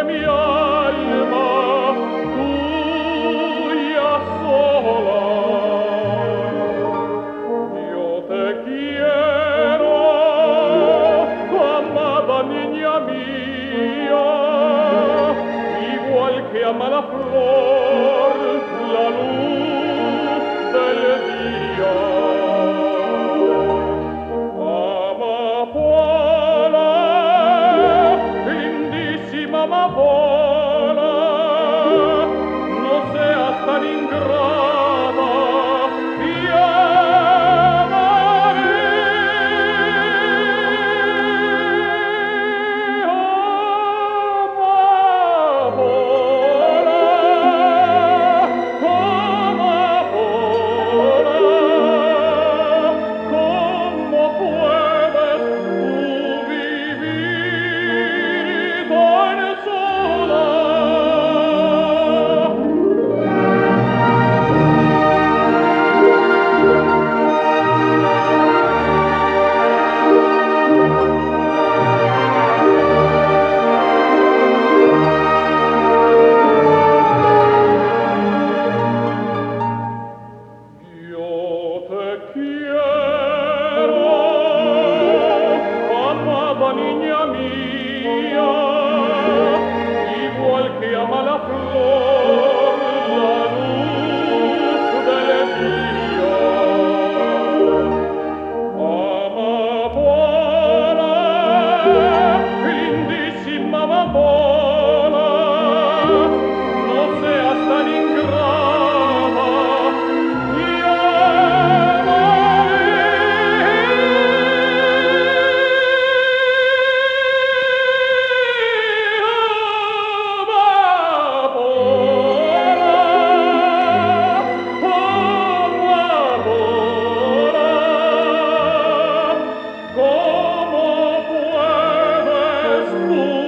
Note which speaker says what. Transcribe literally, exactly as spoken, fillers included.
Speaker 1: mi alma, tuya sola. Yo te quiero, amada niña mía, igual que ama la flor, la luz del día. Amapola, lindísima amapola, no seas tan ingrata, y amaré. Yo te quiero, amada niña mía, igual que ama la flor, la luz del día. Amapola, lindísima amapola, no seas tan ingrata, y ¿cómo puedes tú